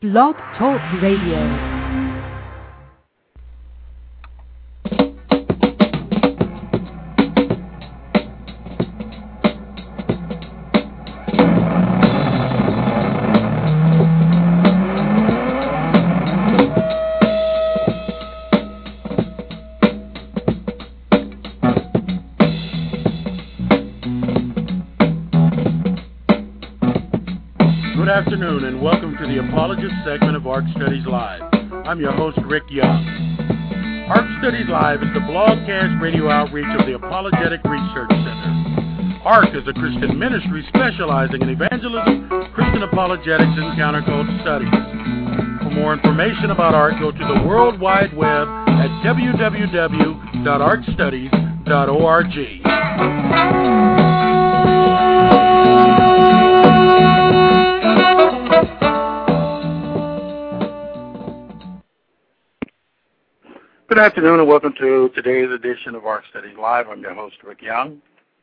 Blog Talk Radio. Good afternoon and welcome to the Apologist segment of ARC Studies Live. I'm your host, Rick Young. ARC Studies Live is the broadcast radio outreach of the Apologetic Research Center. ARC is a Christian ministry specializing in evangelism, Christian apologetics, and counterculture studies. For more information about ARC, go to the World Wide Web at www.arcstudies.org. Good afternoon and welcome to today's edition of ARC Studies Live. I'm your host, Rick Young.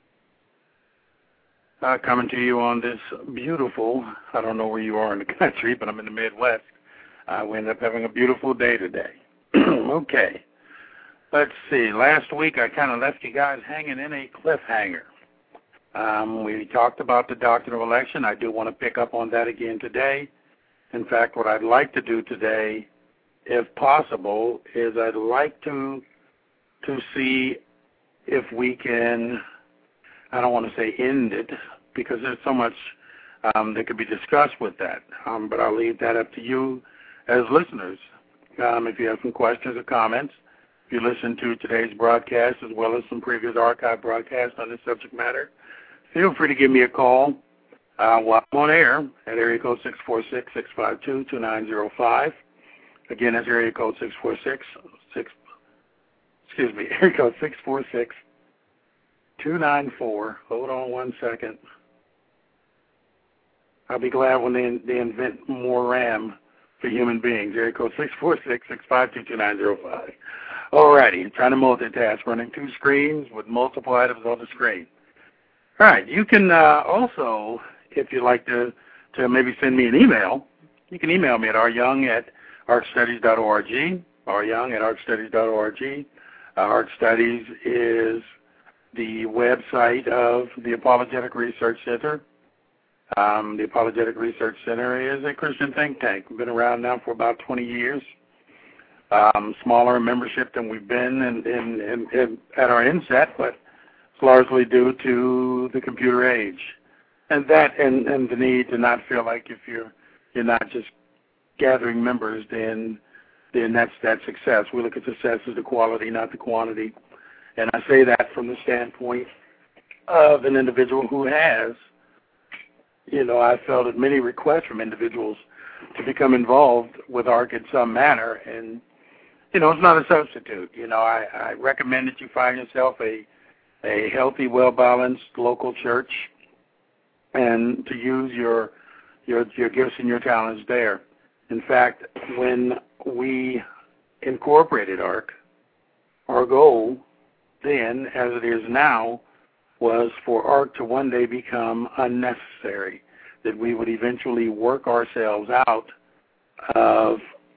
Coming to you on this beautiful, I don't know where you are in the country, but I'm in the Midwest. We ended up having a beautiful day today. Okay, let's see. Last week I kind of left you guys hanging in a cliffhanger. We talked about the doctrine of election. I do want to pick up on that again today. In fact, what I'd like to do today, if possible, is I'd like to see if we can, I don't want to say end it, because there's so much that could be discussed with that, but I'll leave that up to you as listeners. If you have some questions or comments, if you listen to today's broadcast as well as some previous archive broadcasts on this subject matter, feel free to give me a call while I'm on air at area code 646-652-2905. Again, that's area code area code 646-294. Hold on one second. I'll be glad when they invent more RAM for human beings. Area code 646-652-2905. All righty, I'm trying to multitask, running two screens with multiple items on the screen. All right, you can also, if you'd like to maybe send me an email, you can email me at ryoung@arcstudies.org, ryoung@arcstudies.org. ARC Studies is the website of the Apologetic Research Center. The Apologetic Research Center is a Christian think tank. We've been around now for about 20 years. Smaller in membership than we've been in at our inset, but it's largely due to the computer age. And that and the need to not feel like if you're not just gathering members, then that's success. We look at success as the quality, not the quantity. And I say that from the standpoint of an individual who has, I felt that many requests from individuals to become involved with ARC in some manner, and, it's not a substitute. I recommend that you find yourself a healthy, well-balanced local church and to use your gifts and your talents there. In fact, when we incorporated ARC, our goal then, as it is now, was for ARC to one day become unnecessary, that we would eventually work ourselves out of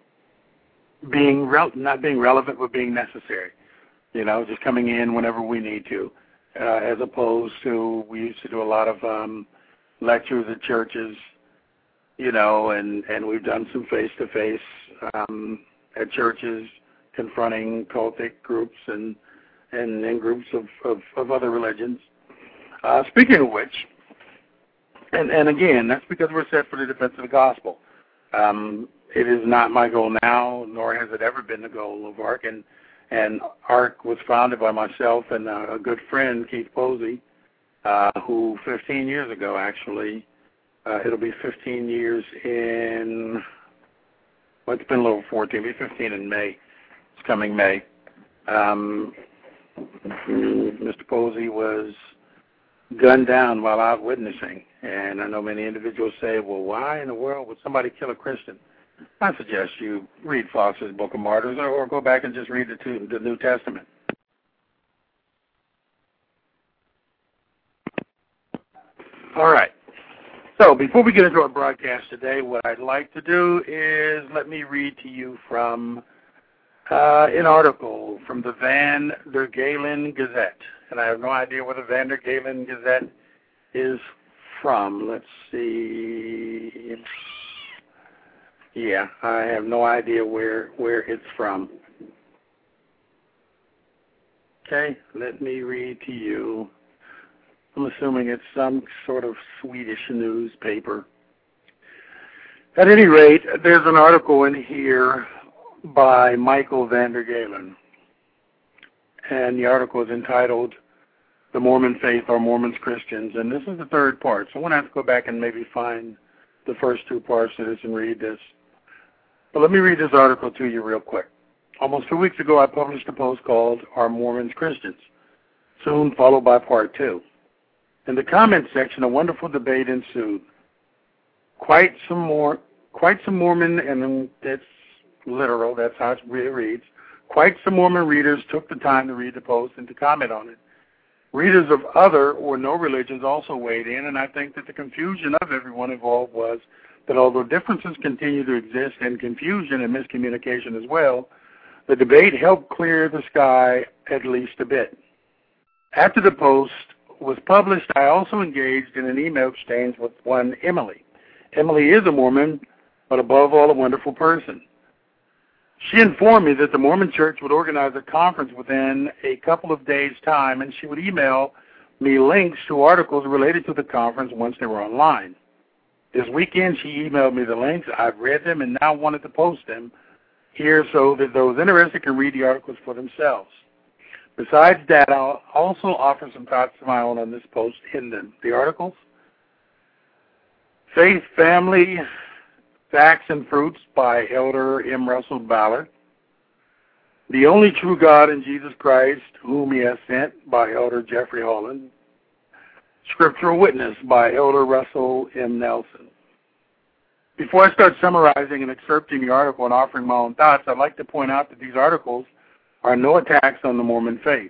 not being relevant, but being necessary, just coming in whenever we need to, as opposed to, we used to do a lot of lectures at churches, and we've done some face-to-face at churches confronting cultic groups and groups of other religions. Speaking of which, and again, that's because we're set for the defense of the gospel. It is not my goal now, nor has it ever been the goal of ARC. And ARC was founded by myself and a good friend, Keith Posey, who 15 years ago, actually, it'll be 15 years in, well, it's been a little 14, it'll be 15 in May. It's coming May. Mr. Posey was gunned down while out witnessing. And I know many individuals say, well, why in the world would somebody kill a Christian? I suggest you read Fox's Book of Martyrs or go back and just read the New Testament. All right. So So before we get into our broadcast today, what I'd like to do is let me read to you from an article from the Van der Galen Gazette. And I have no idea where the Van der Galen Gazette is from. Let's see. Yeah, I have no idea where it's from. Okay, let me read to you. I'm assuming it's some sort of Swedish newspaper. At any rate, there's an article in here by Michael van der Galen. And the article is entitled, The Mormon Faith, Are Mormons Christians? And this is the third part. So I'm going to have to go back and maybe find the first two parts of this and read this. But let me read this article to you real quick. Almost 2 weeks ago, I published a post called, Are Mormons Christians? Soon followed by part 2. In the comment section, a wonderful debate ensued. Quite some Mormon, and that's literal, that's how it reads. Quite some Mormon readers took the time to read the post and to comment on it. Readers of other or no religions also weighed in, and I think that the confusion of everyone involved was that although differences continue to exist and confusion and miscommunication as well, the debate helped clear the sky at least a bit. After the post was published, I also engaged in an email exchange with one Emily. Emily is a Mormon, but above all a wonderful person. She informed me that the Mormon Church would organize a conference within a couple of days' time, and she would email me links to articles related to the conference once they were online. This weekend, she emailed me the links. I've read them and now wanted to post them here so that those interested can read the articles for themselves. Besides that, I'll also offer some thoughts of my own on this post in the articles. Faith, Family, Facts and Fruits by Elder M. Russell Ballard. The Only True God in Jesus Christ, Whom He Has Sent by Elder Jeffrey Holland. Scriptural Witness by Elder Russell M. Nelson. Before I start summarizing and excerpting the article and offering my own thoughts, I'd like to point out that these articles are no attacks on the Mormon faith.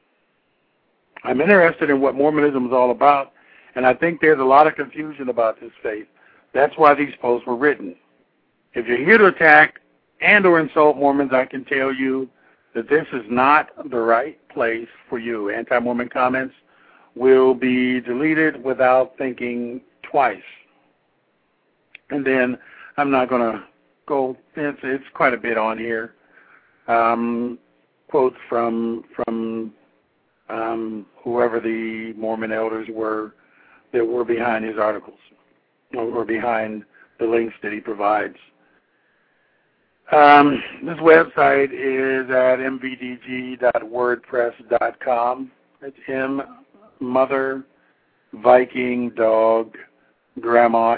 I'm interested in what Mormonism is all about, and I think there's a lot of confusion about this faith. That's why these posts were written. If you're here to attack and or insult Mormons, I can tell you that this is not the right place for you. Anti-Mormon comments will be deleted without thinking twice. And then I'm not going to go, it's quite a bit on here. Quotes from whoever the Mormon elders were that were behind his articles or behind the links that he provides. This website is at mvdg.wordpress.com. It's M, Mother, Viking, Dog, Grandma,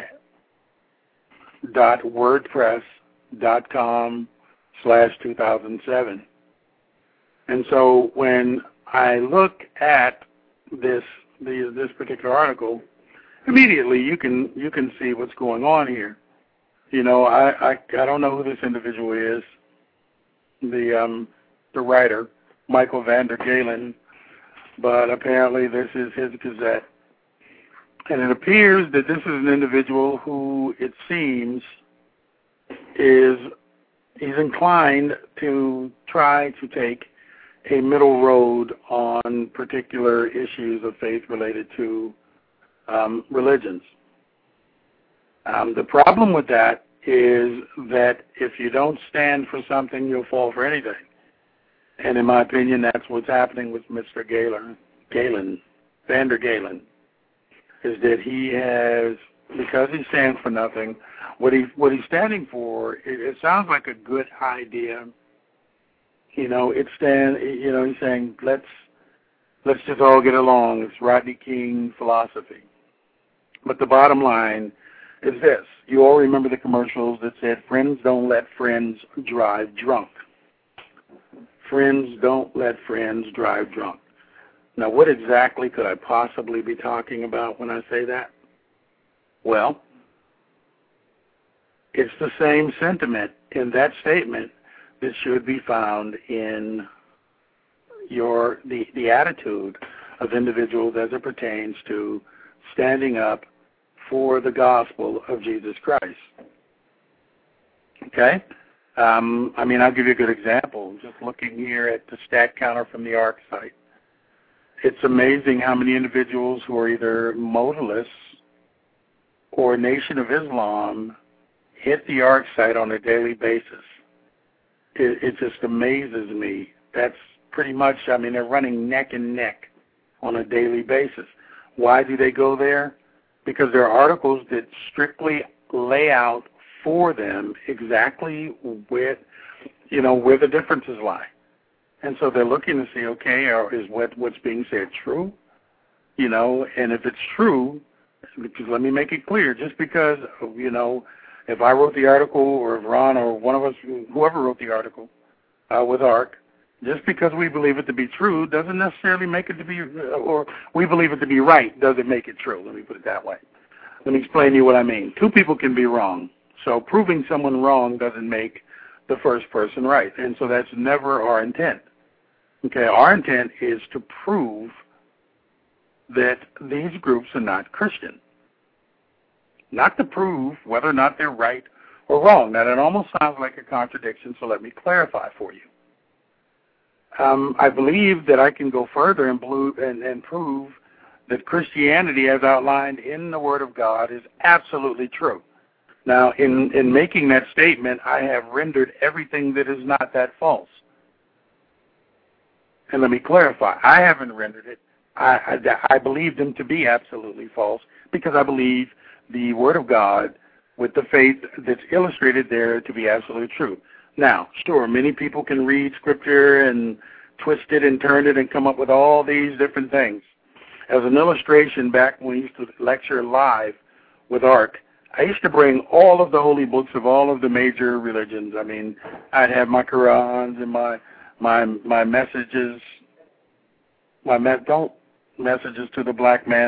.wordpress.com/2007. And so when I look at this particular article, immediately you can see what's going on here. You know, I don't know who this individual is. The writer, Michael van der Galen, but apparently this is his gazette. And it appears that this is an individual who, it seems, he's inclined to try to take a middle road on particular issues of faith related to religions. The problem with that is that if you don't stand for something, you'll fall for anything. And in my opinion, that's what's happening with Mr. Van der Galen, is that he has, because he stands for nothing, what he's standing for, it sounds like a good idea. You know, he's saying, let's just all get along. It's Rodney King philosophy. But the bottom line is this. You all remember the commercials that said, friends don't let friends drive drunk. Friends don't let friends drive drunk. Now, what exactly could I possibly be talking about when I say that? Well, it's the same sentiment in that statement that should be found in the attitude of individuals as it pertains to standing up for the gospel of Jesus Christ. Okay? I'll give you a good example. Just looking here at the stat counter from the ARC site. It's amazing how many individuals who are either modalists or Nation of Islam hit the ARC site on a daily basis. It just amazes me. That's pretty much, they're running neck and neck on a daily basis. Why do they go there? Because there are articles that strictly lay out for them exactly where the differences lie. And so they're looking to see, okay, is what's being said true? And if it's true, because let me make it clear, just because, if I wrote the article or if Ron or one of us, whoever wrote the article with ARC, just because we believe it to be true doesn't necessarily make it to be, or we believe it to be right doesn't make it true. Let me put it that way. Let me explain to you what I mean. Two people can be wrong. So proving someone wrong doesn't make the first person right. And so that's never our intent. Okay, our intent is to prove that these groups are not Christian. Not to prove whether or not they're right or wrong. Now, that almost sounds like a contradiction, so let me clarify for you. I believe that I can go further and prove that Christianity, as outlined in the Word of God, is absolutely true. Now, in making that statement, I have rendered everything that is not that false. And let me clarify, I haven't rendered it. I believe them to be absolutely false because I believe the Word of God with the faith that's illustrated there to be absolutely true. Now, sure, many people can read Scripture and twist it and turn it and come up with all these different things. As an illustration, back when we used to lecture live with ARC, I used to bring all of the holy books of all of the major religions. I'd have my Qurans and my messages, messages to the black man.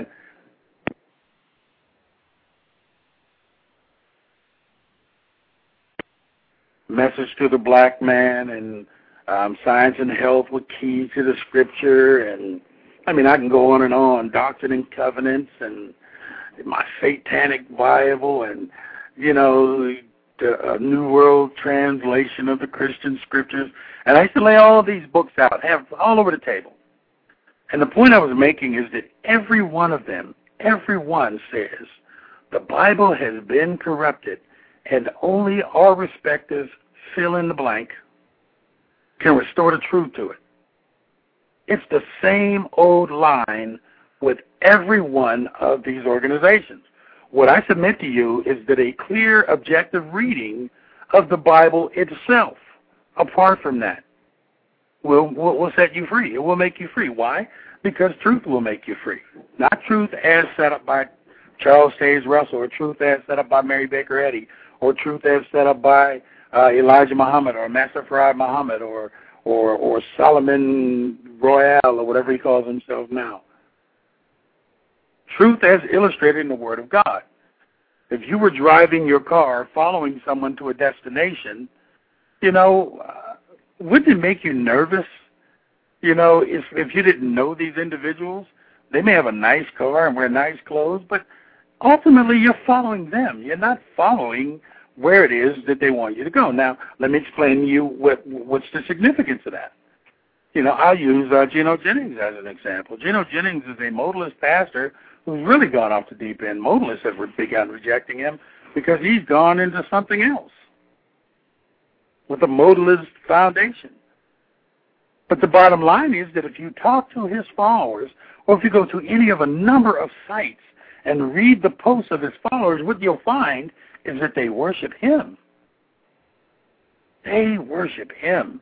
Message to the black man and Science and Health with Keys to the Scripture. And, I can go on, Doctrine and Covenants and my Satanic Bible and, the New World Translation of the Christian Scriptures. And I used to lay all of these books out, have all over the table. And the point I was making is that every one of them, every one says the Bible has been corrupted and only our respective fill in the blank can restore the truth to it. It's the same old line with every one of these organizations. What I submit to you is that a clear, objective reading of the Bible itself, apart from that, will set you free. It will make you free. Why? Because truth will make you free. Not truth as set up by Charles Taze Russell, or truth as set up by Mary Baker Eddy, or truth as set up by Elijah Muhammad, or Master Farad Muhammad, or Solomon Royal, or whatever he calls himself now. Truth as illustrated in the Word of God. If you were driving your car, following someone to a destination, wouldn't it make you nervous? If you didn't know these individuals, they may have a nice car and wear nice clothes, but ultimately you're following them. You're not following where it is that they want you to go. Now, let me explain to you what's the significance of that. I'll use Geno Jennings as an example. Geno Jennings is a modalist pastor who's really gone off the deep end. Modalists have begun rejecting him because he's gone into something else with a modalist foundation. But the bottom line is that if you talk to his followers, or if you go to any of a number of sites and read the posts of his followers, what you'll find is that they worship him. They worship him.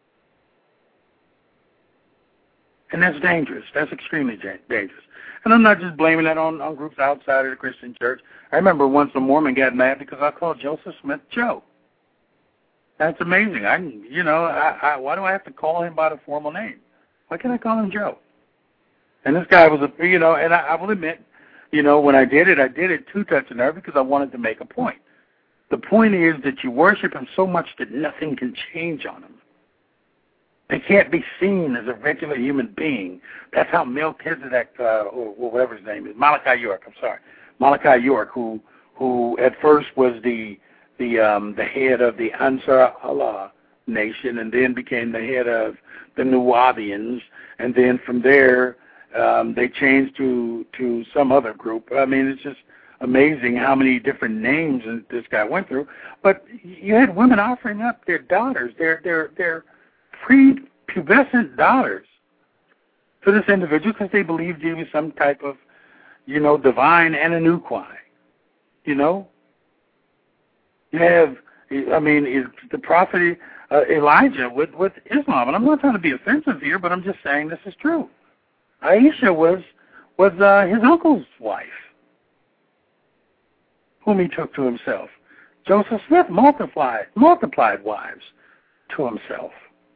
And that's dangerous. That's extremely dangerous. And I'm not just blaming that on groups outside of the Christian church. I remember once a Mormon got mad because I called Joseph Smith Joe. That's amazing. Why do I have to call him by the formal name? Why can't I call him Joe? And this guy was and I will admit, when I did it to touch a nerve because I wanted to make a point. The point is that you worship him so much that nothing can change on him. They can't be seen as a regular human being. That's how Melchizedek, or whatever his name is, Malachi York, I'm sorry. Malachi York, who at first was the head of the Ansar Allah nation, and then became the head of the Nuwabians, and then from there they changed to some other group. I mean, it's just amazing how many different names this guy went through. But you had women offering up their daughters, their prepubescent daughters, to this individual because they believed he was some type of, divine Ananuqui. You have, the prophet Elijah with Islam, and I'm not trying to be offensive here, but I'm just saying this is true. Aisha was his uncle's wife, whom he took to himself. Joseph Smith multiplied wives to himself.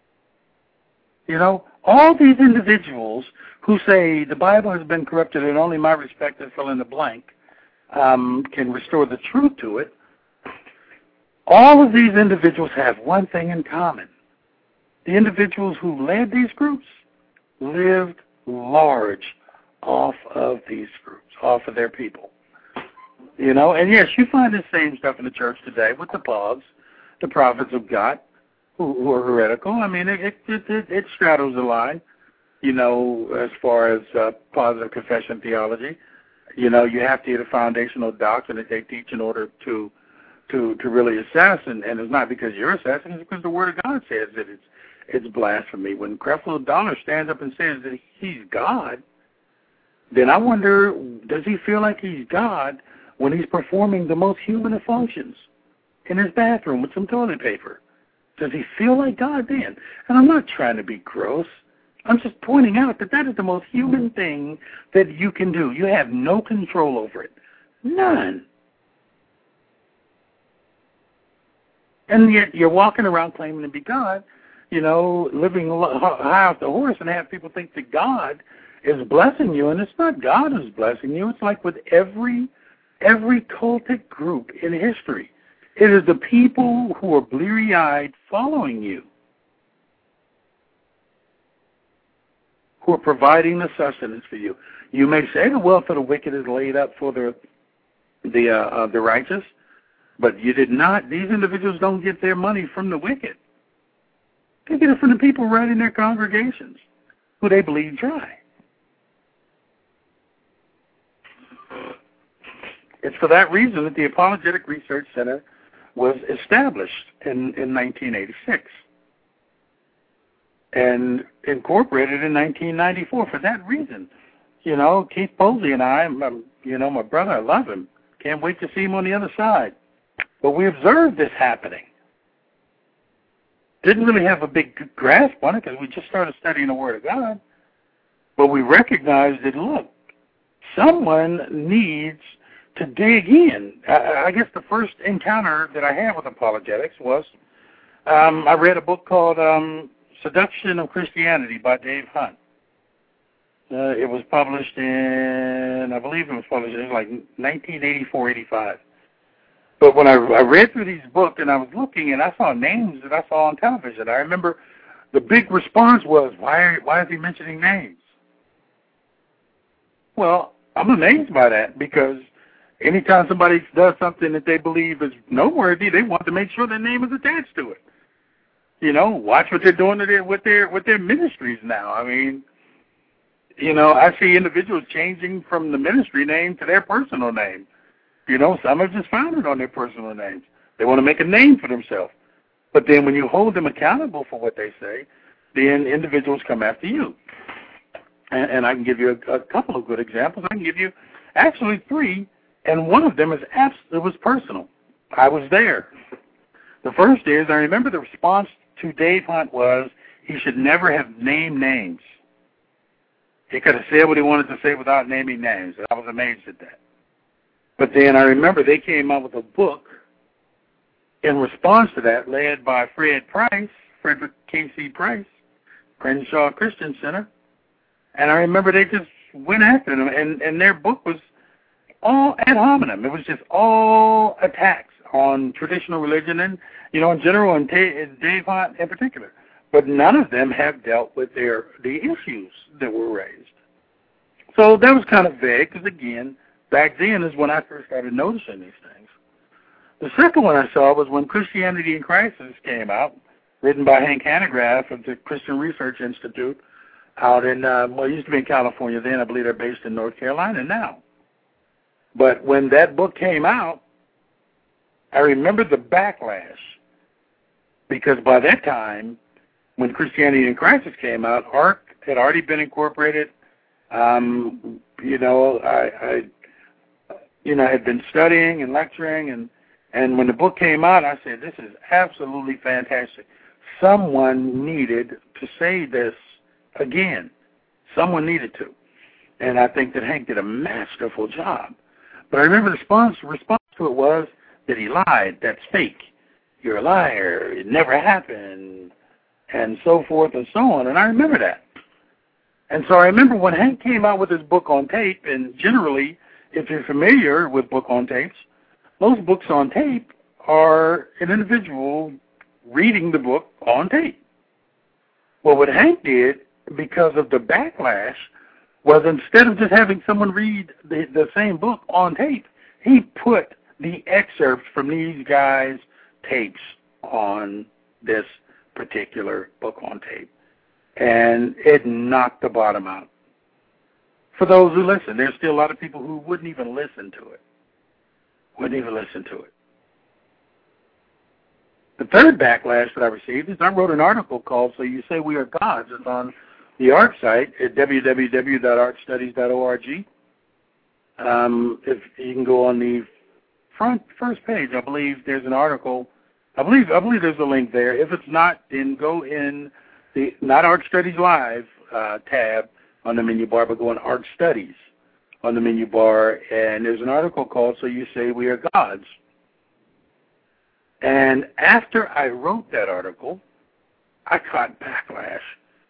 All these individuals who say the Bible has been corrupted and only my respected fill in the blank can restore the truth to it, all of these individuals have one thing in common. The individuals who led these groups lived large off of these groups, off of their people. And yes, you find the same stuff in the church today with the Pogs, the prophets of God, who are heretical. I mean, it straddles the line, as far as positive confession theology. You have to get a foundational doctrine that they teach in order to really assess, and it's not because you're assessing, it's because the Word of God says that it's blasphemy. When Creflo Dollar stands up and says that he's God, then I wonder, does he feel like he's God when he's performing the most human of functions in his bathroom with some toilet paper? Does he feel like God then? And I'm not trying to be gross. I'm just pointing out that is the most human thing that you can do. You have no control over it. None. And yet you're walking around claiming to be God, living high off the horse, and have people think that God is blessing you, and it's not God who's blessing you. It's like with every cultic group in history. It is the people who are bleary-eyed following you who are providing the sustenance for you. You may say the wealth of the wicked is laid up for the righteous, but you did not. These individuals don't get their money from the wicked. They get it from the people right in their congregations who they bleed dry. It's for that reason that the Apologetic Research Center was established in 1986 and incorporated in 1994 for that reason. Keith Posey and I, my brother, I love him. Can't wait to see him on the other side. But we observed this happening. Didn't really have a big grasp on it because we just started studying the Word of God. But we recognized that, look, someone needs to dig in. I guess the first encounter that I had with apologetics was I read a book called Seduction of Christianity by Dave Hunt. It was published in, I believe it was like 1984, 85. But when I read through these books and I was looking and I saw names that I saw on television, I remember the big response was, why is he mentioning names? Well, I'm amazed by that because anytime somebody does something that they believe is noteworthy, they want to make sure their name is attached to it. Watch what they're doing with their ministries now. I mean, I see individuals changing from the ministry name to their personal name. Some have just founded on their personal names. They want to make a name for themselves. But then when you hold them accountable for what they say, then individuals come after you. And I can give you a couple of good examples. I can give you actually 3, and one of them it was personal. I was there. The first is, I remember the response to Dave Hunt was he should never have named names. He could have said what he wanted to say without naming names. I was amazed at that. But then I remember they came out with a book in response to that, led by Frederick K.C. Price, Crenshaw Christian Center. And I remember they just went after them, and their book was all ad hominem. It was just all attacks on traditional religion and, in general, and Dave Hunt in particular. But none of them have dealt with the issues that were raised. So that was kind of vague because, again, back then is when I first started noticing these things. The second one I saw was when Christianity in Crisis came out, written by Hank Hanegraaff of the Christian Research Institute out in, it used to be in California then. I believe they're based in North Carolina now. But when that book came out, I remember the backlash, because by that time, when Christianity in Crisis came out, ARC had already been incorporated. I had been studying and lecturing, and when the book came out, I said, this is absolutely fantastic. Someone needed to say this again. Someone needed to. And I think that Hank did a masterful job. But I remember the response to it was that he lied. That's fake. You're a liar. It never happened. And so forth and so on. And I remember that. And so I remember when Hank came out with his book on tape, and generally, if you're familiar with book on tapes, those books on tape are an individual reading the book on tape. Well, what Hank did, because of the backlash, was instead of just having someone read the same book on tape, he put the excerpts from these guys' tapes on this particular book on tape. And it knocked the bottom out. For those who listen, there's still a lot of people who wouldn't even listen to it. The third backlash that I received is I wrote an article called So You Say We Are Gods. It's on the ARC site at www.arcstudies.org. If you can go on the first page, I believe there's an article. I believe there's a link there. If it's not, then go in the not ARC Studies Live tab on the menu bar, but go on ARC Studies on the menu bar, and there's an article called So You Say We Are Gods. And after I wrote that article, I caught backlash.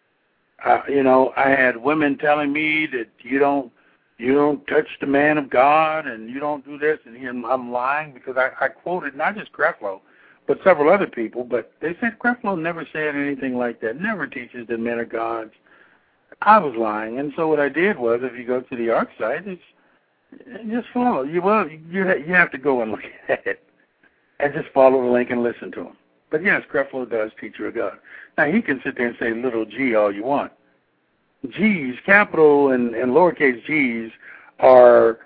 I had women telling me that you don't touch the man of God, and you don't do this, and I'm lying because I quoted not just Creflo, but several other people, but they said Creflo never said anything like that, never teaches the men of gods. I was lying, and so what I did was, if you go to the ARC site, just follow. You have to go and look at it, and just follow the link and listen to him. But yes, Creflo does teach you a God. Now, he can sit there and say little g all you want. G's, capital and lowercase g's, are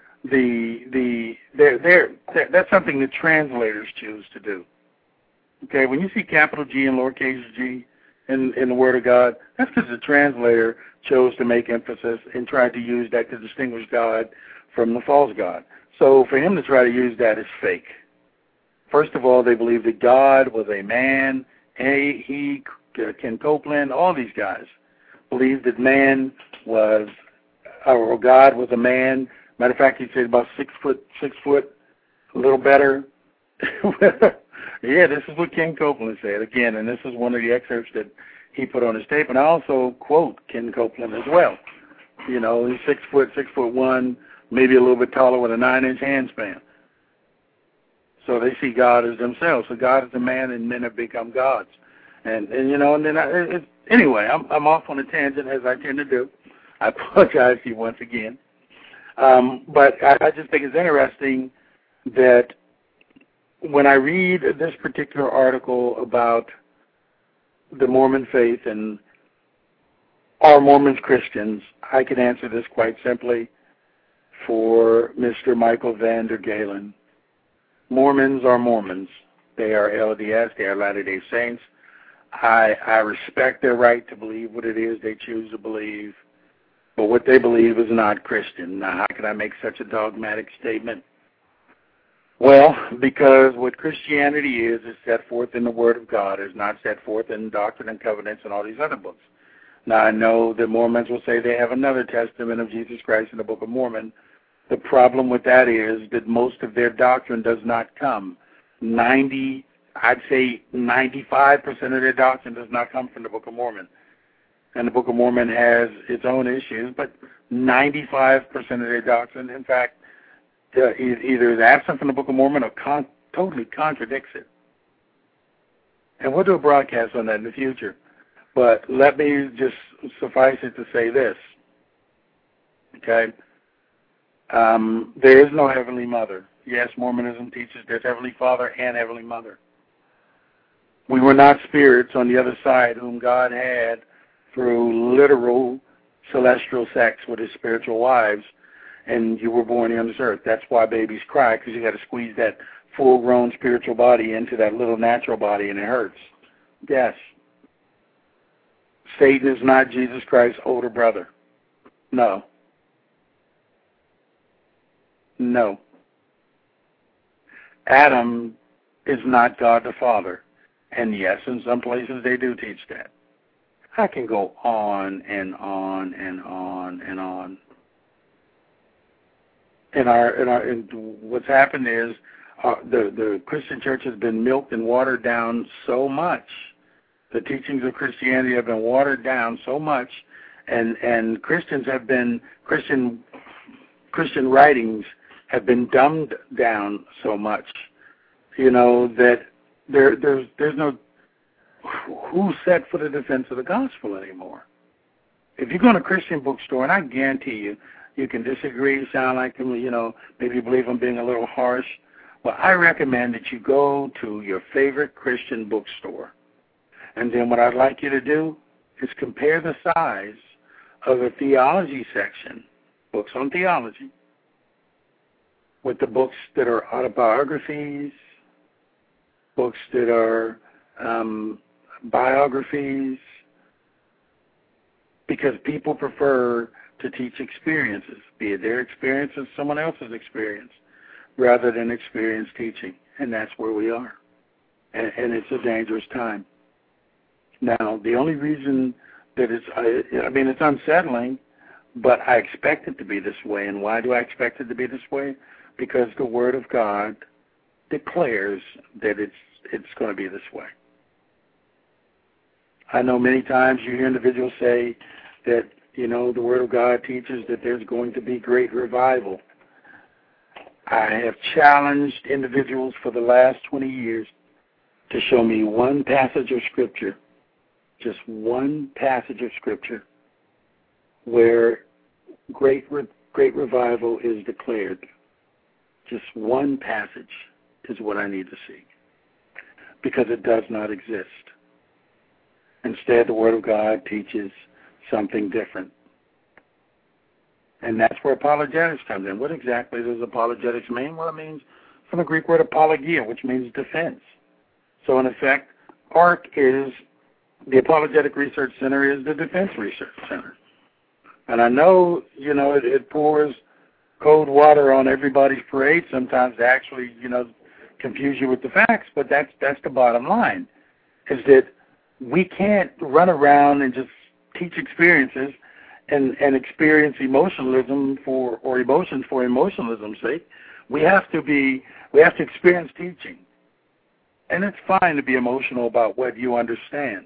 that's something that translators choose to do. Okay, when you see capital G and lowercase g in the Word of God, that's because the translator chose to make emphasis and tried to use that to distinguish God from the false God. So for him to try to use that is fake. First of all, they believe that God was a man. He, Ken Copeland, all these guys believed that man was, or God was a man. Matter of fact, he said about 6 foot, a little better. Yeah, this is what Ken Copeland said again, and this is one of the excerpts that he put on his tape. And I also quote Ken Copeland as well. He's 6 foot, 6'1", maybe a little bit taller with a 9-inch hand span. So they see God as themselves. So God is a man, and men have become gods. Anyway, I'm off on a tangent, as I tend to do. I apologize to you once again. But I just think it's interesting that when I read this particular article about the Mormon faith and are Mormons Christians, I can answer this quite simply for Mr. Michael Vander Galen. Mormons are Mormons. They are LDS. They are Latter-day Saints. I respect their right to believe what it is they choose to believe, but what they believe is not Christian. Now, how can I make such a dogmatic statement? Well, because what Christianity is set forth in the Word of God. It's not set forth in Doctrine and Covenants and all these other books. Now, I know that Mormons will say they have another testament of Jesus Christ in the Book of Mormon. The problem with that is that most of their doctrine does not come. I'd say 95% of their doctrine does not come from the Book of Mormon. And the Book of Mormon has its own issues, but 95% of their doctrine, in fact, either is absent from the Book of Mormon or totally contradicts it. And we'll do a broadcast on that in the future. But let me just suffice it to say this. Okay? There is no Heavenly Mother. Yes, Mormonism teaches there's Heavenly Father and Heavenly Mother. We were not spirits on the other side whom God had through literal celestial sex with his spiritual wives, and you were born here on this earth. That's why babies cry, because you got to squeeze that full-grown spiritual body into that little natural body, and it hurts. Yes. Satan is not Jesus Christ's older brother. No. No. Adam is not God the Father. And yes, in some places they do teach that. I can go on and on and on and on. And what's happened is the Christian church has been milked and watered down so much. The teachings of Christianity have been watered down so much, and Christians have been Christian writings have been dumbed down so much, that there's no who's set for the defense of the gospel anymore. If you go to a Christian bookstore, and I guarantee you can disagree, sound like maybe you believe I'm being a little harsh. Well, I recommend that you go to your favorite Christian bookstore, and then what I'd like you to do is compare the size of the theology section, books on theology, with the books that are autobiographies, books that are biographies, because people prefer to teach experiences, be it their experience or someone else's experience, rather than experience teaching. And that's where we are. And it's a dangerous time. Now, the only reason that it's unsettling, but I expect it to be this way. And why do I expect it to be this way? Because the Word of God declares that it's going to be this way. I know many times you hear individuals say that, the Word of God teaches that there's going to be great revival. I have challenged individuals for the last 20 years to show me one passage of Scripture, just one passage of Scripture, where great revival is declared. Just one passage is what I need to see, because it does not exist. Instead, the Word of God teaches something different. And that's where apologetics comes in. What exactly does apologetics mean? Well, it means from the Greek word apologia, which means defense. So, in effect, ARC is, the Apologetic Research Center is the Defense Research Center. And I know, it pours cold water on everybody's parade sometimes to actually, confuse you with the facts, but that's the bottom line, is that we can't run around and just teach experiences and experience emotionalism or emotions for emotionalism's sake. We have to experience teaching. And it's fine to be emotional about what you understand.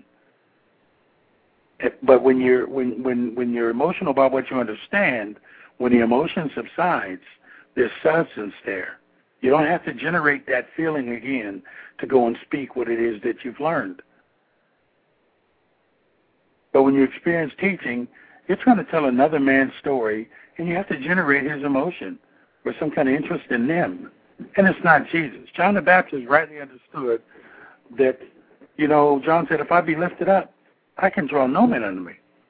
But when you're emotional about what you understand, when the emotion subsides, there's substance there. You don't have to generate that feeling again to go and speak what it is that you've learned. But when you experience teaching, you're trying to tell another man's story, and you have to generate his emotion or some kind of interest in them. And it's not Jesus. John the Baptist rightly understood that, John said, if I be lifted up, I can draw no man unto me.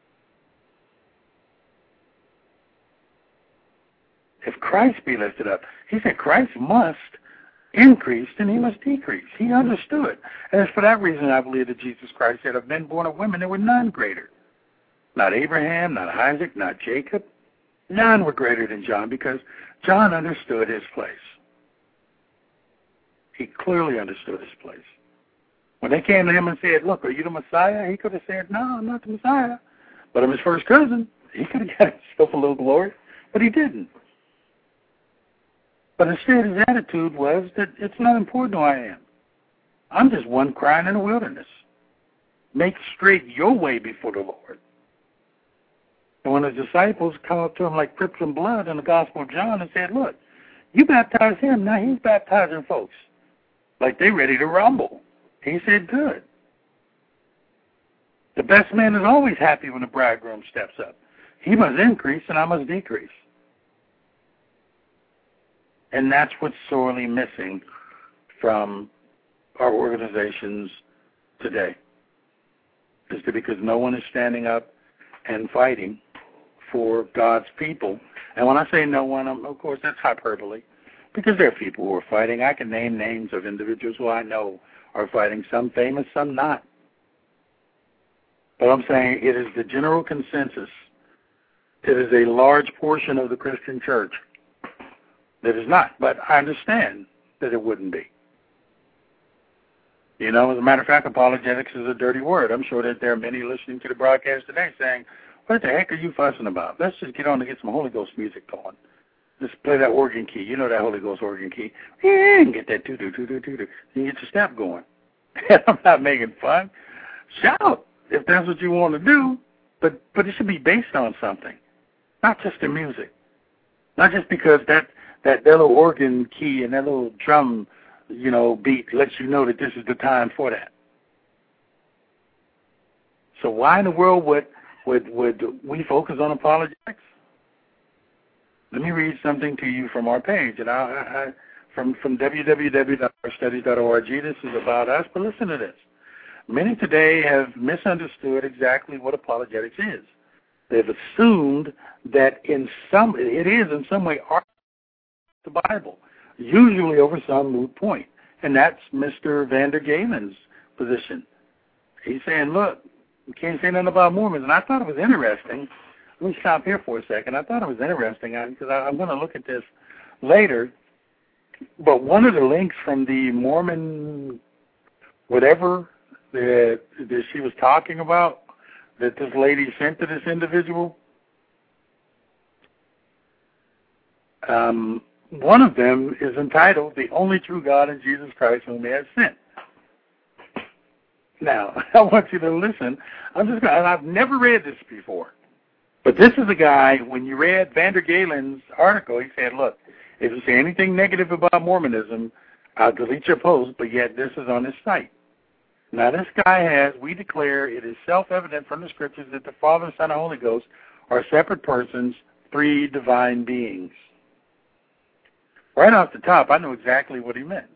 If Christ be lifted up, he said Christ must increase and he must decrease. He understood. And it's for that reason I believe that Jesus Christ said, of men born of women, there were none greater. Not Abraham, not Isaac, not Jacob. None were greater than John, because John understood his place. He clearly understood his place. When they came to him and said, look, are you the Messiah? He could have said, no, I'm not the Messiah. But I'm his first cousin. He could have got himself a little glory, but he didn't. But instead his attitude was that it's not important who I am. I'm just one crying in the wilderness. Make straight your way before the Lord. And when the disciples come up to him like drips and blood in the Gospel of John and said, look, you baptized him, now he's baptizing folks. Like they ready to rumble. He said, good. The best man is always happy when the bridegroom steps up. He must increase and I must decrease. And that's what's sorely missing from our organizations today, is because no one is standing up and fighting for God's people. And when I say no one, of course, that's hyperbole, because there are people who are fighting. I can name names of individuals who I know are fighting, some famous, some not. But I'm saying it is the general consensus. It is a large portion of the Christian church that is not. But I understand that it wouldn't be. You know, as a matter of fact, apologetics is a dirty word. I'm sure that there are many listening to the broadcast today saying, what the heck are you fussing about? Let's just get on to get some Holy Ghost music going. Just play that organ key. You know that Holy Ghost organ key. Yeah, and get that doo-doo-doo-doo-doo-doo. You get your step going. I'm not making fun. Shout if that's what you want to do, but it should be based on something, not just the music. Not just because that little organ key and that little drum, you know, beat lets you know that this is the time for that. So why in the world would we focus on apologetics? Let me read something to you from our page, and from www.ourstudies.org. This is about us, but listen to this. Many today have misunderstood exactly what apologetics is. They've assumed that it is in some way the Bible, usually over some moot point, and that's Mr. Vander Galen's position. He's saying, look, you can't say nothing about Mormons, and I thought it was interesting. Let me stop here for a second. I thought it was interesting because I'm going to look at this later, but one of the links from the Mormon whatever that she was talking about that this lady sent to this individual, one of them is entitled, The Only True God in Jesus Christ Whom He Has Sent. Now, I want you to listen. I've never read this before. But this is a guy, when you read Vander Galen's article, he said, look, if you say anything negative about Mormonism, I'll delete your post, but yet this is on his site. Now, this guy has, we declare it is self-evident from the Scriptures that the Father, Son, and Holy Ghost are separate persons, three divine beings. Right off the top, I knew exactly what he meant.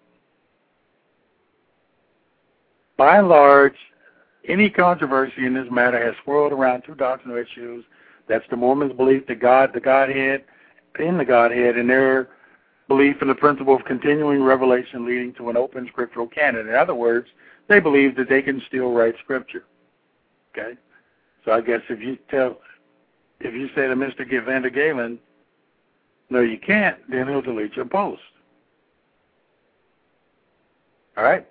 By and large, any controversy in this matter has swirled around two doctrinal issues. That's the Mormons' belief that the Godhead, and their belief in the principle of continuing revelation leading to an open scriptural canon. In other words, they believe that they can still write Scripture. Okay? So I guess if you say to Mr. Vander Galen, no, you can't, then he'll delete your post. All right?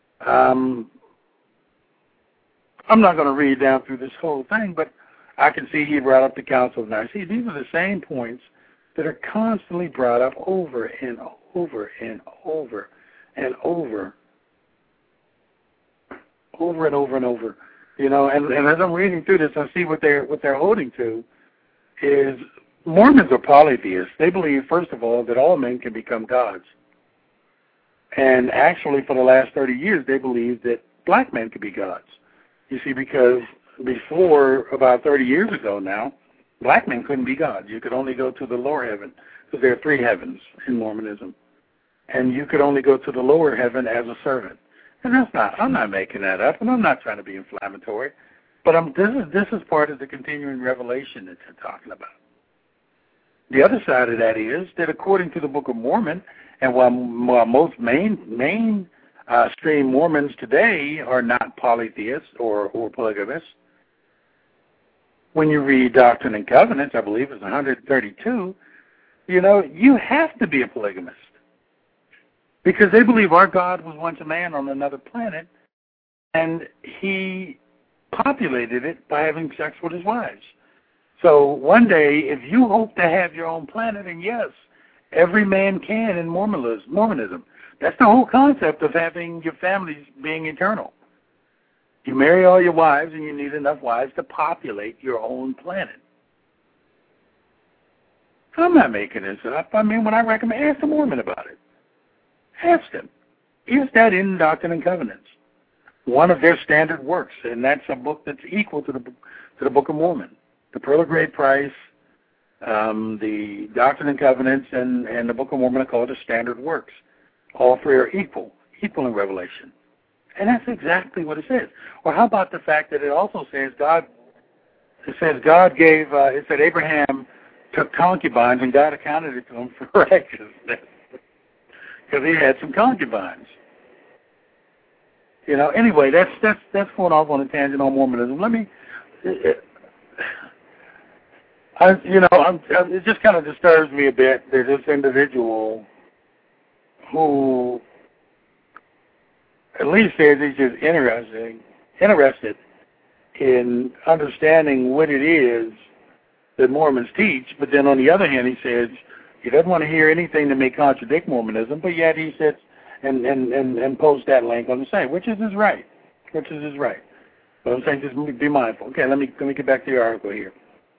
I'm not going to read down through this whole thing, but I can see he brought up the Council of Nicaea. These are the same points that are constantly brought up over and over and over and over. Over and over and over. You know, and as I'm reading through this, I see what they're holding to is Mormons are polytheists. They believe, first of all, that all men can become gods. And actually, for the last 30 years, they believe that black men can be gods. You see, because before, about 30 years ago now, black men couldn't be gods. You could only go to the lower heaven, because there are three heavens in Mormonism. And you could only go to the lower heaven as a servant. And I'm not making that up, and I'm not trying to be inflammatory, but this is part of the continuing revelation that they're talking about. The other side of that is that according to the Book of Mormon, and while most mainstream Mormons today are not polytheists or polygamists, when you read Doctrine and Covenants, I believe it's 132, you know, you have to be a polygamist. Because they believe our God was once a man on another planet, and he populated it by having sex with his wives. So one day, if you hope to have your own planet, and yes, every man can in Mormonism. That's the whole concept of having your families being eternal. You marry all your wives, and you need enough wives to populate your own planet. I'm not making this up. I mean, when I recommend, ask a Mormon about it. Ask them, is that in Doctrine and Covenants? One of their standard works, and that's a book that's equal to the Book of Mormon. The Pearl of Great Price, The Doctrine and Covenants and the Book of Mormon are called the standard works. All three are equal in revelation. And that's exactly what it says. Or how about the fact that it also says God gave, it said Abraham took concubines and God accounted it to him for righteousness because he had some concubines. Anyway, that's going off on a tangent on Mormonism. It just kind of disturbs me a bit. There's this individual who at least says he's just interested in understanding what it is that Mormons teach, but then on the other hand, he says he doesn't want to hear anything that may contradict Mormonism, but yet he sits and posts that link on the site, which is his right. But I'm saying just be mindful. Okay, let me get back to your article here.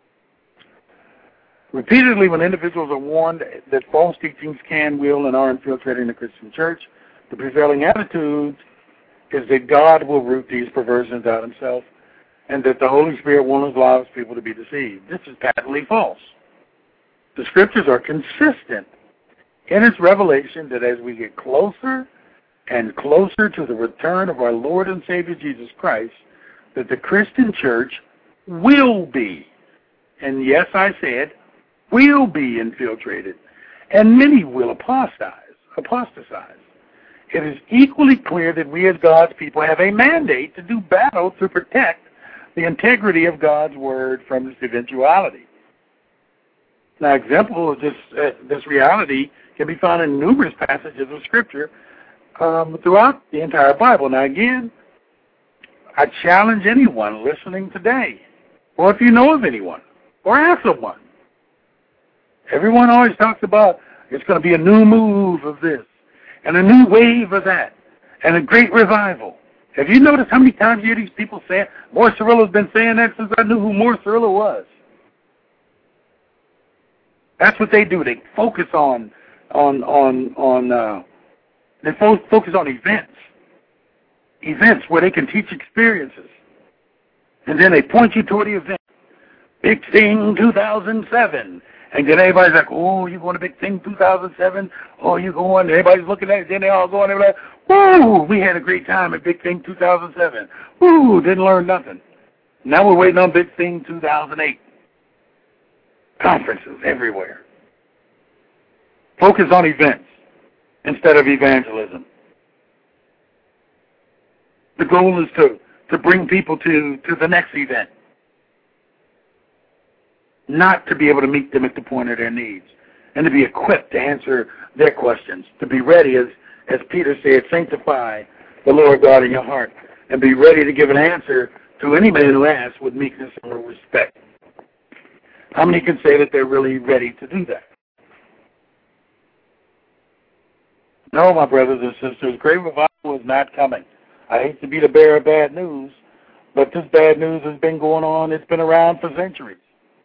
Repeatedly, when individuals are warned that false teachings can, will, and are infiltrating the Christian church, the prevailing attitude is that God will root these perversions out himself and that the Holy Spirit won't allow his people to be deceived. This is patently false. The Scriptures are consistent in its revelation that as we get closer and closer to the return of our Lord and Savior Jesus Christ, that the Christian church will be, and yes, I said, will be infiltrated, and many will apostatize. It is equally clear that we as God's people have a mandate to do battle to protect the integrity of God's Word from this eventuality. Now, example of this reality can be found in numerous passages of Scripture throughout the entire Bible. Now, again, I challenge anyone listening today, or if you know of anyone, or ask someone. Everyone always talks about it's going to be a new move of this, and a new wave of that, and a great revival. Have you noticed how many times you hear these people say it? Morris Cerullo's been saying that since I knew who Morris Cerullo was. That's what they do. They focus on events where they can teach experiences, and then they point you toward the event. Big Thing 2007. And then everybody's like, oh, you going to Big Thing 2007? Oh, you going? Everybody's looking at it. Then they all go and they're like, woo, we had a great time at Big Thing 2007. Woo, didn't learn nothing. Now we're waiting on Big Thing 2008. Conferences everywhere. Focus on events instead of evangelism. The goal is to bring people to the next event, not to be able to meet them at the point of their needs, and to be equipped to answer their questions, to be ready, as Peter said, sanctify the Lord God in your heart, and be ready to give an answer to any man who asks with meekness and respect. How many can say that they're really ready to do that? No, my brothers and sisters, great revival is not coming. I hate to be the bearer of bad news, but this bad news has been going on. It's been around for centuries.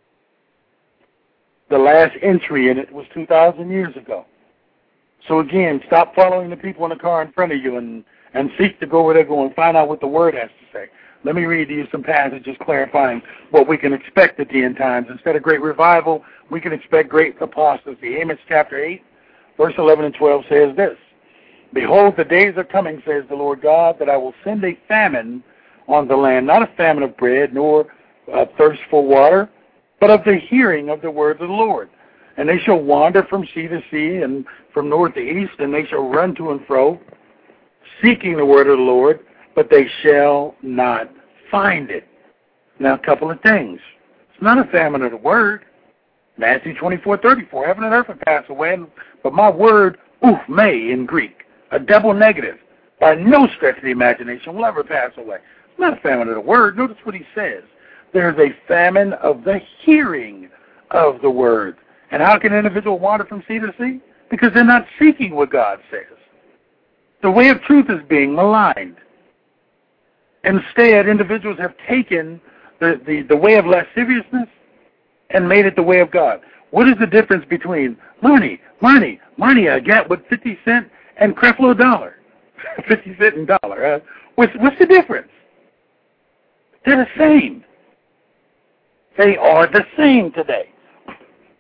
The last entry in it was 2,000 years ago. So again, stop following the people in the car in front of you and seek to go where they're going. Find out what the Word has to say. Let me read to you some passages clarifying what we can expect at the end times. Instead of great revival, we can expect great apostasy. Amos chapter 8, verse 11 and 12 says this: Behold, the days are coming, says the Lord God, that I will send a famine on the land, not a famine of bread, nor a thirst for water, but of the hearing of the words of the Lord. And they shall wander from sea to sea and from north to east, and they shall run to and fro, seeking the word of the Lord, but they shall not find it. Now, a couple of things. It's not a famine of the word. Matthew 24:34, heaven and earth will pass away, but my word, may in Greek, a double negative, by no stretch of the imagination will ever pass away. It's not a famine of the word. Notice what he says. There's a famine of the hearing of the word. And how can an individual wander from sea to sea? Because they're not seeking what God says. The way of truth is being maligned. Instead, individuals have taken the way of lasciviousness and made it the way of God. What is the difference between money I get with 50 cent and Creflo Dollar? 50 cent and dollar. What's the difference? They're the same. They are the same today.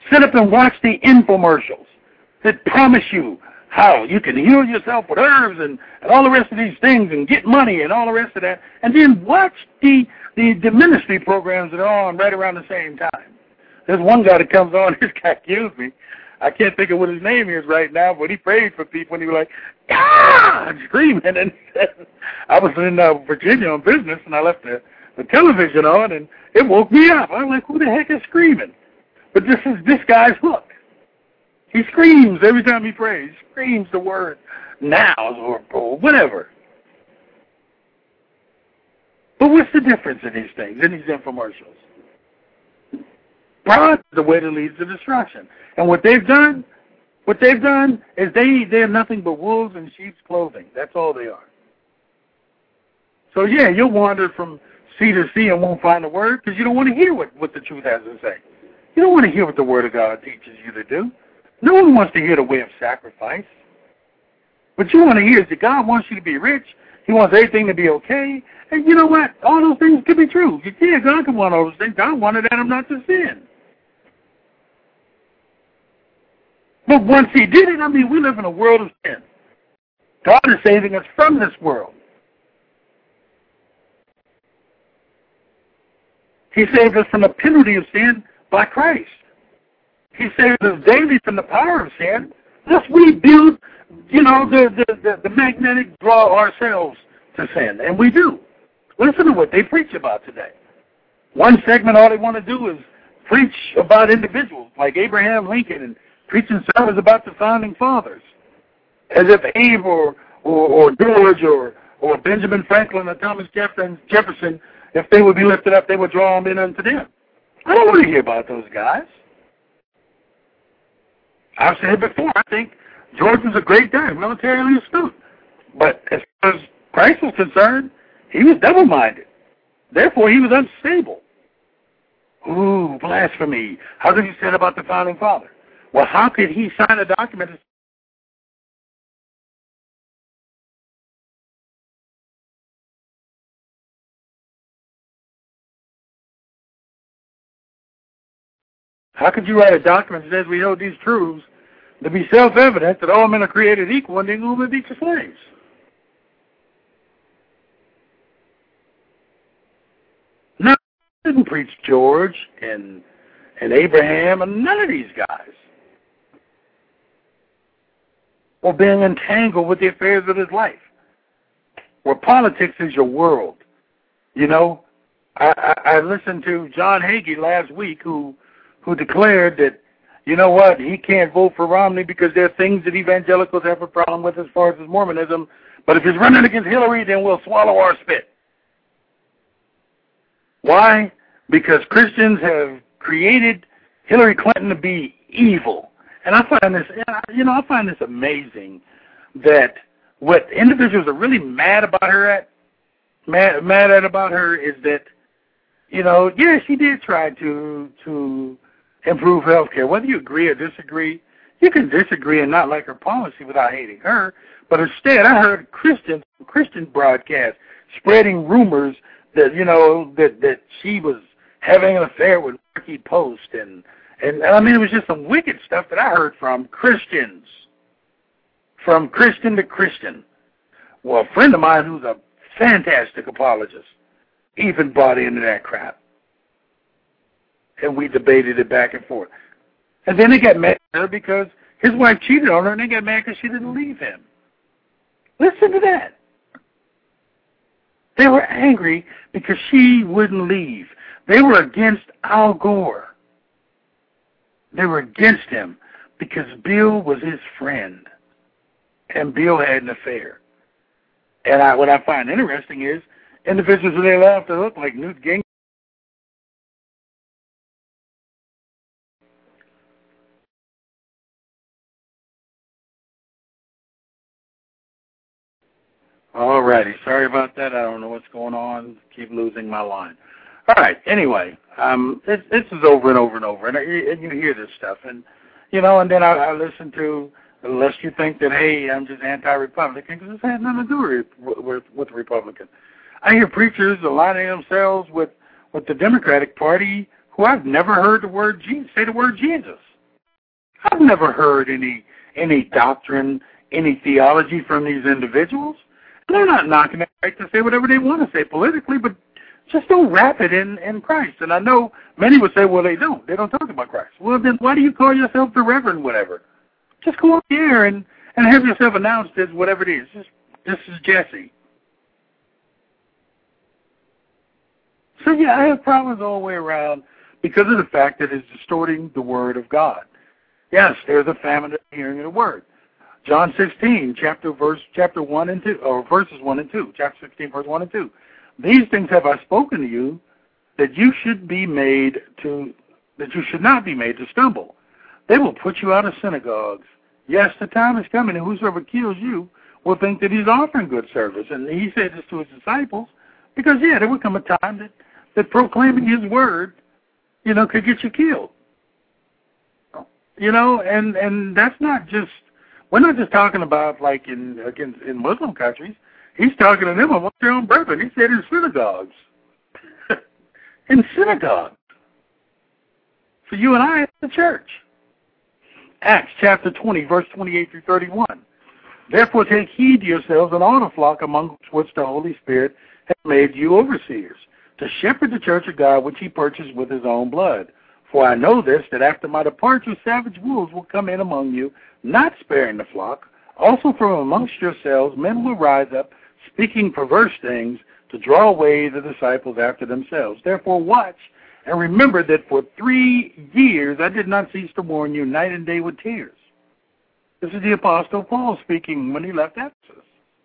Sit up and watch the infomercials that promise you how you can heal yourself with herbs and all the rest of these things and get money and all the rest of that. And then watch the ministry programs that are on right around the same time. There's one guy that comes on, this guy kills me. I can't think of what his name is right now, but he prayed for people and he was like, ah, screaming. And I was in Virginia on business and I left the television on and it woke me up. I was like, who the heck is screaming? But this is this guy's hook. He screams every time he prays. He screams the word now or whatever. But what's the difference in these things, in these infomercials? Pride is the way that leads to destruction. And what they've done is they're nothing but wolves in sheep's clothing. That's all they are. So yeah, you'll wander from sea to sea and won't find the word because you don't want to hear what the truth has to say. You don't want to hear what the Word of God teaches you to do. No one wants to hear the way of sacrifice. What you want to hear is that God wants you to be rich. He wants everything to be okay. And you know what? All those things could be true. Yeah, God can want all those things. God wanted Adam not to sin. But once he did it, we live in a world of sin. God is saving us from this world. He saved us from the penalty of sin by Christ. He saved us daily from the power of sin. Thus we build, the magnetic draw ourselves to sin. And we do. Listen to what they preach about today. One segment, all they want to do is preach about individuals like Abraham Lincoln and preaching sermons about the founding fathers. As if Abe or George or Benjamin Franklin or Thomas Jefferson, if they would be lifted up, they would draw them in unto them. I don't want to hear about those guys. I've said before, I think George was a great guy, militarily astute. But as far as Christ was concerned, he was double-minded. Therefore, he was unstable. Ooh, blasphemy. How did he say about the founding father? Well, how could he sign a document? How could you write a document that says we hold these truths to be self-evident that all men are created equal and they will be each slaves? No, I didn't preach George and Abraham and none of these guys. Or being entangled with the affairs of his life. Where politics is your world. I listened to John Hagee last week who declared that, you know what, he can't vote for Romney because there are things that evangelicals have a problem with as far as his Mormonism, but if he's running against Hillary, then we'll swallow our spit. Why? Because Christians have created Hillary Clinton to be evil. And I find this amazing that what individuals are really mad about her about her is that, she did try to improve health care. Whether you agree or disagree, you can disagree and not like her policy without hating her. But instead, I heard Christian broadcasts spreading rumors that, that she was having an affair with Marky Post. And it was just some wicked stuff that I heard from Christians. From Christian to Christian. Well, a friend of mine who's a fantastic apologist even bought into that crap. And we debated it back and forth. And then they got mad at her because his wife cheated on her, and they got mad because she didn't leave him. Listen to that. They were angry because she wouldn't leave. They were against Al Gore. They were against him because Bill was his friend. And Bill had an affair. And what I find interesting is individuals who they love to look like Newt Gingrich. All righty. Sorry about that. I don't know what's going on. Keep losing my line. All right. Anyway, this is over and over and over. And you hear this stuff. And, and then I listen to, unless you think that, hey, I'm just anti-Republican, because this had nothing to do with Republicans. I hear preachers aligning themselves with the Democratic Party who I've never heard say the word Jesus. I've never heard any doctrine, any theology from these individuals. They're not knocking it right to say whatever they want to say politically, but just don't wrap it in Christ. And I know many would say, well, they don't. They don't talk about Christ. Well, then why do you call yourself the Reverend whatever? Just go up there and have yourself announced as whatever it is. This is Jesse. So, yeah, I have problems all the way around because of the fact that it's distorting the Word of God. Yes, there's a famine of hearing of the Word. John 16, chapter 1 and 2, or verses 1 and 2. Chapter 16, verse 1 and 2. These things have I spoken to you, that you should not be made to stumble. They will put you out of synagogues. Yes, the time is coming, and whosoever kills you will think that he's offering good service. And he said this to his disciples because, yeah, there would come a time that proclaiming his word, could get you killed. And that's not just, we're not just talking about like in Muslim countries. He's talking to them about their own brethren. He said in synagogues. In synagogues. For you and I, the church. Acts chapter 20, verse 28 through 31. Therefore take heed to yourselves and all the flock among which the Holy Spirit has made you overseers, to shepherd the church of God which he purchased with his own blood. For I know this, that after my departure savage wolves will come in among you, not sparing the flock. Also from amongst yourselves men will rise up, speaking perverse things, to draw away the disciples after themselves. Therefore watch, and remember that for 3 years I did not cease to warn you night and day with tears. This is the Apostle Paul speaking when he left Ephesus,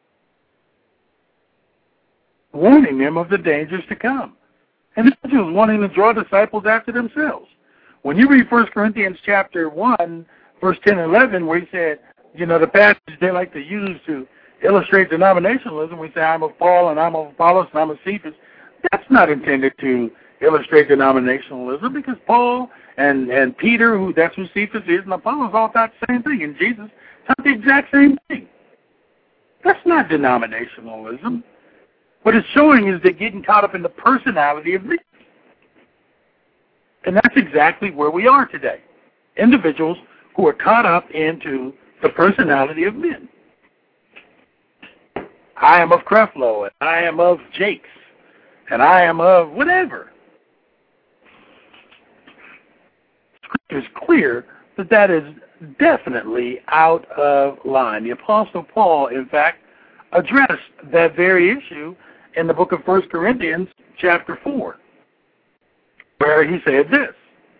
warning them of the dangers to come. And this was wanting to draw disciples after themselves. When you read 1 Corinthians chapter 1, verse 10 and 11, where he said, the passage they like to use to illustrate denominationalism, we say, I'm of Paul, and I'm of Apollos, and I'm of Cephas. That's not intended to illustrate denominationalism, because Paul and Peter, that's who Cephas is, and Apollos all thought the same thing, and Jesus taught the exact same thing. That's not denominationalism. What it's showing is they're getting caught up in the personality of men. And that's exactly where we are today. Individuals who are caught up into the personality of men. I am of Creflo, and I am of Jakes, and I am of whatever. Scripture is clear that is definitely out of line. The Apostle Paul, in fact, addressed that very issue in the book of 1 Corinthians chapter 4, where he said this.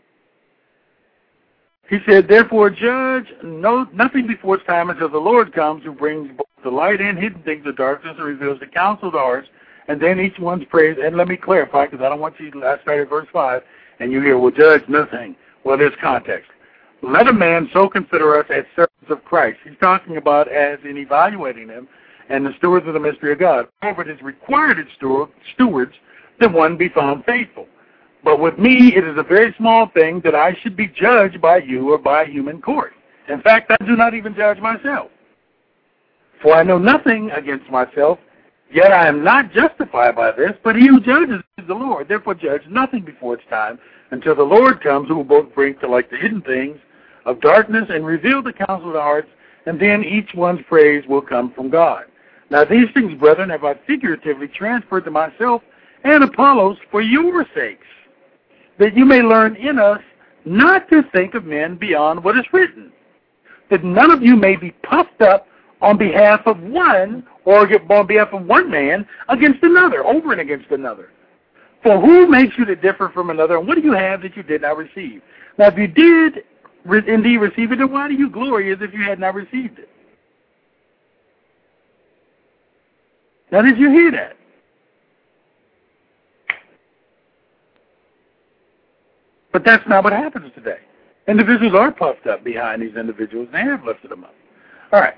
He said, therefore judge nothing before it's time until the Lord comes, who brings both the light and hidden things of darkness and reveals the counsel of the hearts, and then each one's praise. And let me clarify, because I don't want you to, I started verse 5, and you hear, well, judge nothing. Well, there's context. Let a man so consider us as servants of Christ. He's talking about as in evaluating them and the stewards of the mystery of God. However, it is required as stewards that one be found faithful. But with me, it is a very small thing that I should be judged by you or by human court. In fact, I do not even judge myself. For I know nothing against myself, yet I am not justified by this, but he who judges is the Lord. Therefore judge nothing before it's time, until the Lord comes, who will both bring to light the hidden things of darkness and reveal the counsel of the hearts, and then each one's praise will come from God. Now these things, brethren, have I figuratively transferred to myself and Apollos for your sakes, that you may learn in us not to think of men beyond what is written, that none of you may be puffed up on behalf of one, or on behalf of one man against another, over and against another. For who makes you to differ from another, and what do you have that you did not receive? Now if you did indeed receive it, then why do you glory as if you had not received it? Now did you hear that? But that's not what happens today. Individuals are puffed up behind these individuals, and they have lifted them up. All right.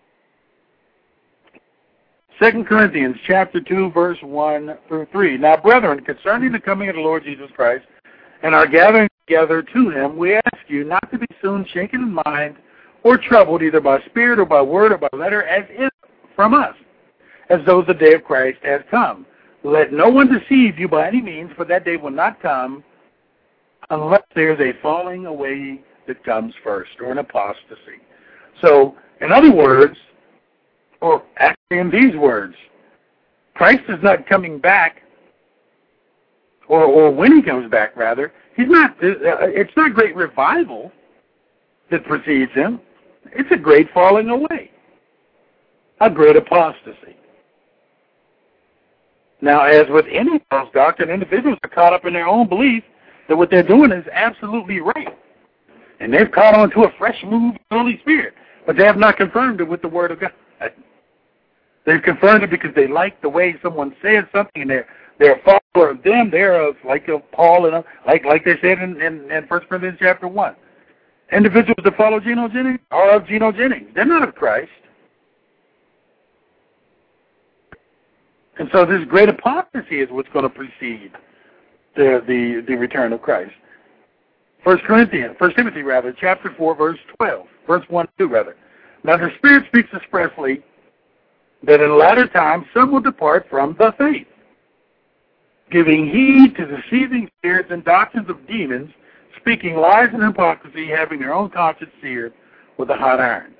2 Corinthians chapter 2, verse 1 through 3. Now, brethren, concerning the coming of the Lord Jesus Christ and our gathering together to him, we ask you not to be soon shaken in mind or troubled either by spirit or by word or by letter, as if from us, as though the day of Christ has come. Let no one deceive you by any means, for that day will not come unless there is a falling away that comes first, or an apostasy. So, in other words, or actually in these words, Christ is not coming back, or when he comes back, rather, it's not great revival that precedes him. It's a great falling away, a great apostasy. Now, as with any false doctrine, individuals are caught up in their own belief that what they're doing is absolutely right. And they've caught on to a fresh move of the Holy Spirit, but they have not confirmed it with the Word of God. They've confirmed it because they like the way someone says something, and they're a follower of them. They're like Paul, and like they said in 1 Corinthians chapter 1. Individuals that follow Geno Jennings are of Geno Jennings. They're not of Christ. And so this great apostasy is what's going to precede the return of Christ. 1 Timothy, chapter 4, verse 12, verse 1 and 2, rather. Now the Spirit speaks expressly that in latter times some will depart from the faith, giving heed to deceiving spirits and doctrines of demons, speaking lies and hypocrisy, having their own conscience seared with a hot iron.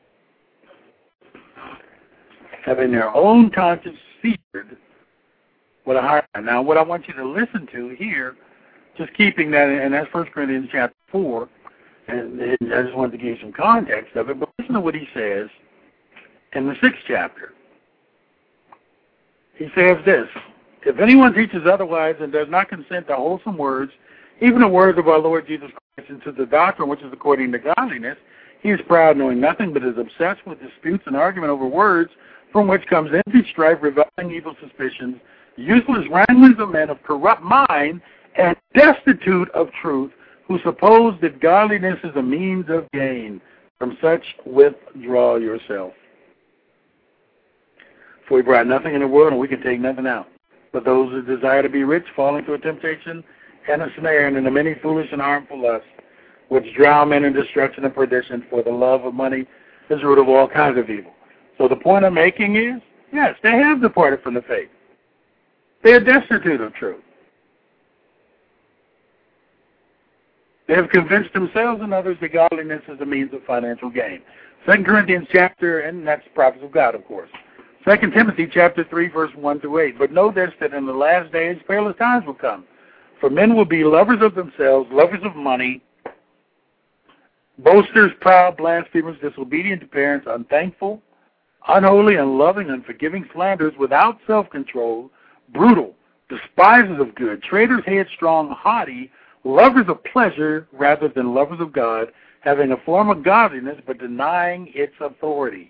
Having their own conscience seared with a hot iron. Now, what I want you to listen to here, just keeping that, and that's 1 Corinthians chapter 4, and I just wanted to give you some context of it, but listen to what he says in the 6th chapter. He says this: if anyone teaches otherwise and does not consent to wholesome words, even the words of our Lord Jesus Christ, and to the doctrine which is according to godliness, he is proud, knowing nothing, but is obsessed with disputes and argument over words, from which comes envy, strife, reviling, evil suspicions, useless wranglings of men of corrupt mind, and destitute of truth, who suppose that godliness is a means of gain. From such withdraw yourself. For we brought nothing in the world, and we can take nothing out. But those who desire to be rich fall into a temptation and a snare, and into many foolish and harmful lusts, which drown men in destruction and perdition. For the love of money is the root of all kinds of evil. So the point I'm making is, yes, they have departed from the faith. They are destitute of truth. They have convinced themselves and others that godliness is a means of financial gain. 2 Corinthians chapter, and that's prophets of God, of course. 2 Timothy chapter 3, verse 1 through 8. But know this, that in the last days perilous times will come. For men will be lovers of themselves, lovers of money, boasters, proud, blasphemers, disobedient to parents, unthankful, unholy, unloving, unforgiving, slanderers, without self-control, brutal, despisers of good, traitors, headstrong, haughty, lovers of pleasure rather than lovers of God, having a form of godliness but denying its authority.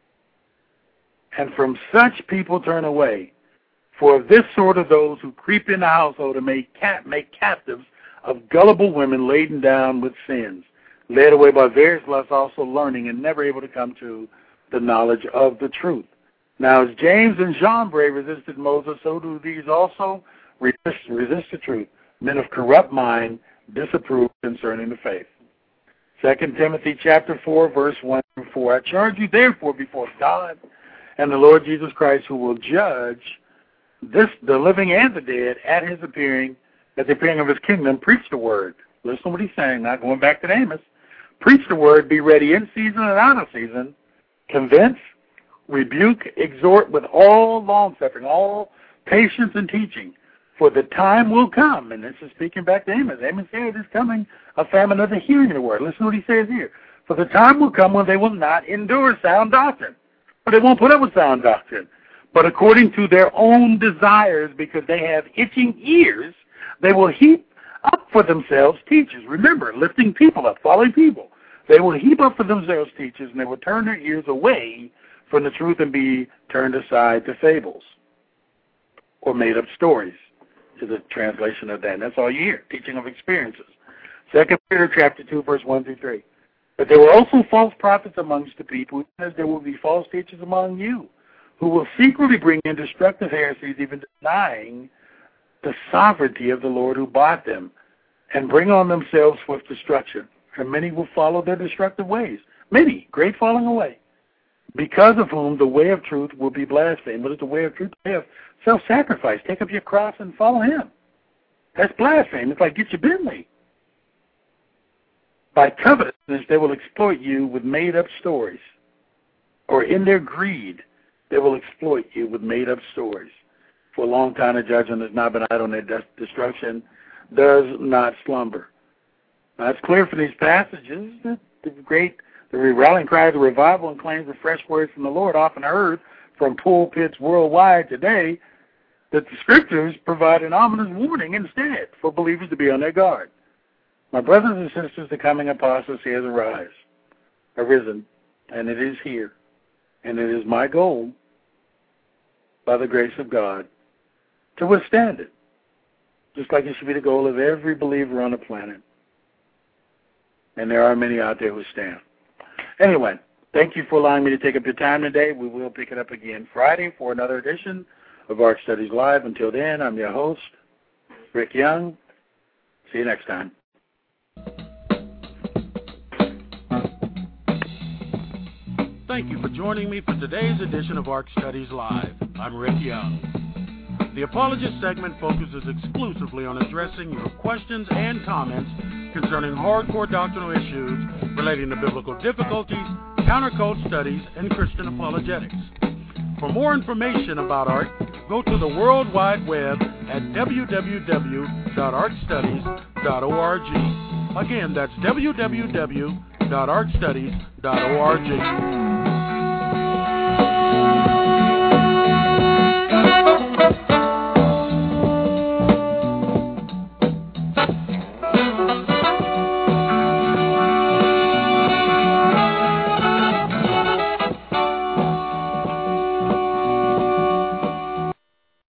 And from such people turn away. For of this sort are those who creep in the household and make captives of gullible women laden down with sins, led away by various lusts, also learning, and never able to come to the knowledge of the truth. Now, as James and John Bray resisted Moses, so do these also resist the truth. Men of corrupt mind disapprove concerning the faith. 2 Timothy chapter 4, verse 1 through 4. I charge you therefore before God and the Lord Jesus Christ, who will judge the living and the dead at the appearing of his kingdom. Preach the word. Listen to what he's saying, not going back to Amos. Preach the word, be ready in season and out of season. Convince, rebuke, exhort with all long-suffering, all patience and teaching. For the time will come, and this is speaking back to Amos. Amos said, it is coming a famine of the hearing of the word. Listen to what he says here. For the time will come when they will not endure sound doctrine. But they won't put up with sound doctrine. But according to their own desires, because they have itching ears, they will heap up for themselves teachers. Remember, lifting people up, following people. They will heap up for themselves teachers, and they will turn their ears away from the truth and be turned aside to fables or made-up stories, is a translation of that. And that's all you hear, teaching of experiences. 2 Peter chapter 2, verse 1 through 3. But there were also false prophets amongst the people, as there will be false teachers among you, who will secretly bring in destructive heresies, even denying the sovereignty of the Lord who bought them, and bring on themselves swift destruction. And many will follow their destructive ways. Many, great falling away, because of whom the way of truth will be blasphemed. What is the way of truth? The way of self-sacrifice. Take up your cross and follow him. That's blasphemy. It's like get your Bentley. By covetousness, they will exploit you with made-up stories. Or in their greed, they will exploit you with made-up stories. For a long time, the judgment has not been idle, and their destruction does not slumber. Now, it's clear from these passages that the rallying cry of the revival and claims of fresh words from the Lord, often heard from pulpits worldwide today, that the Scriptures provide an ominous warning instead for believers to be on their guard. My brothers and sisters, the coming apostasy has arisen, and it is here. And it is my goal, by the grace of God, to withstand it, just like it should be the goal of every believer on the planet. And there are many out there who stand. Anyway, thank you for allowing me to take up your time today. We will pick it up again Friday for another edition of ARC Studies Live. Until then, I'm your host, Rick Young. See you next time. Thank you for joining me for today's edition of ARC Studies Live. I'm Rick Young. The Apologist segment focuses exclusively on addressing your questions and comments concerning hardcore doctrinal issues relating to biblical difficulties, countercult studies, and Christian apologetics. For more information about ARC, go to the World Wide Web at www.arcstudies.org. Again, that's www.arcstudies.org.